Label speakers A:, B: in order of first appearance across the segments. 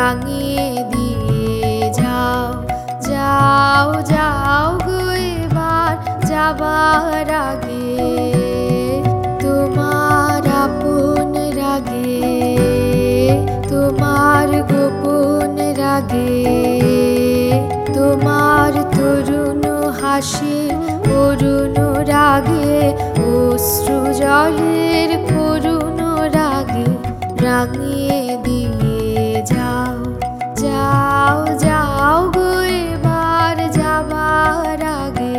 A: রাঙিয়ে দিয়ে যাও, যাও যাও গো এবার যাবার আগে, তোমার আপন রাগে, তোমার গোপন রাগে, তোমার তরুণ হাসি করুণ রাগে, অশ্রু জলের করুণ রাগে রাঙিয়ে দিয়ে যাও, যাও যাও গো এবার যাবার আগে।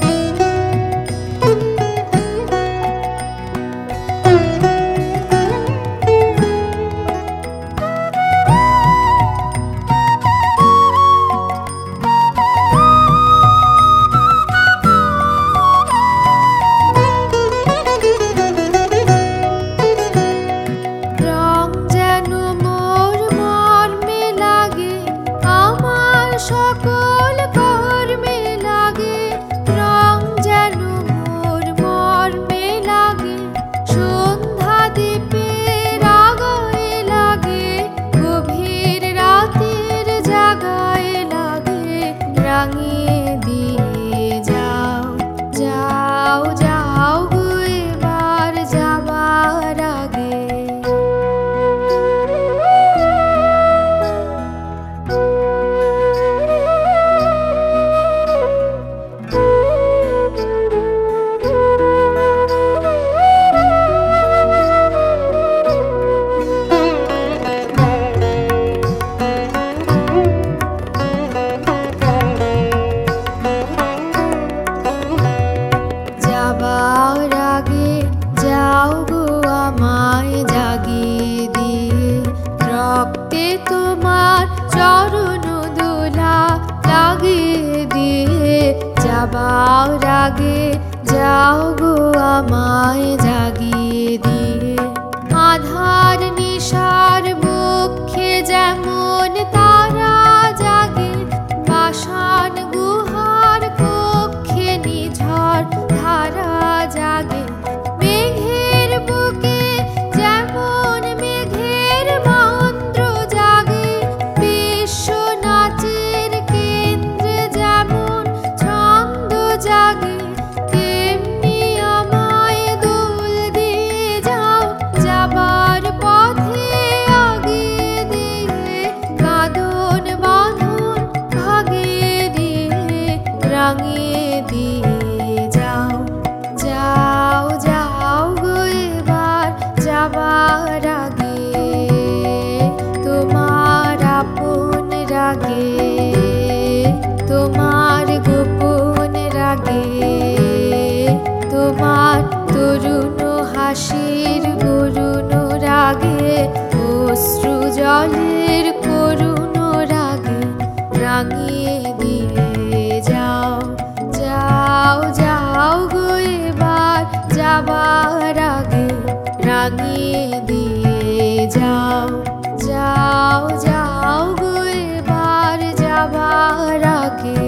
A: সকল কর্মে লাগে রং যেন মোর মর্মে লাগে, সন্ধ্যা দ্বীপের আগায় লাগে, গভীর রাতের জাগায় লাগে, রাঙিয়ে দিয়ে যাও, যাও যাও গো এবার যাবার আগে। যাবার আগে যাও গো আমায় জাগিয়ে দিয়ে, রক্তে তোমার চরণ দোলা লাগিয়ে দিয়ে, যাবার আগে যাও গো আমায় জাগিয়ে দিয়ে, আধার নিশার বক্ষে যেমন তারা জাগে, পাষাণ গুহার কক্ষে নিঝড় ধারা জাগে, মেঘের বুকে যেমন মেঘের মন্ত্র জাগে, বিশ্ব নাচের কেন্দ্রে যেমন ছন্দ জাগে, তেমনি আমায় দোল দিয়ে যাও, যাবার পথে আগিয়ে দিয়ে, কাঁদন বাঁধন ভাগিয়ে দিয়ে, রাঙিয়ে দিয়ে যাও, যাও যাও গো এবার যাবার আগে, তোমার আপন রাগে, তোমার গোপন রাগে, তোমার তরুণ হাসির করুণ রাগে, অশ্রু জলের করুণ রাগে রাঙিয়ে দিয়ে যাও, যাও যাও গো এবার যাবার আগে, রাঙিয়ে দিয়ে যাও, যাও যাও গো এবার যাবার আগে।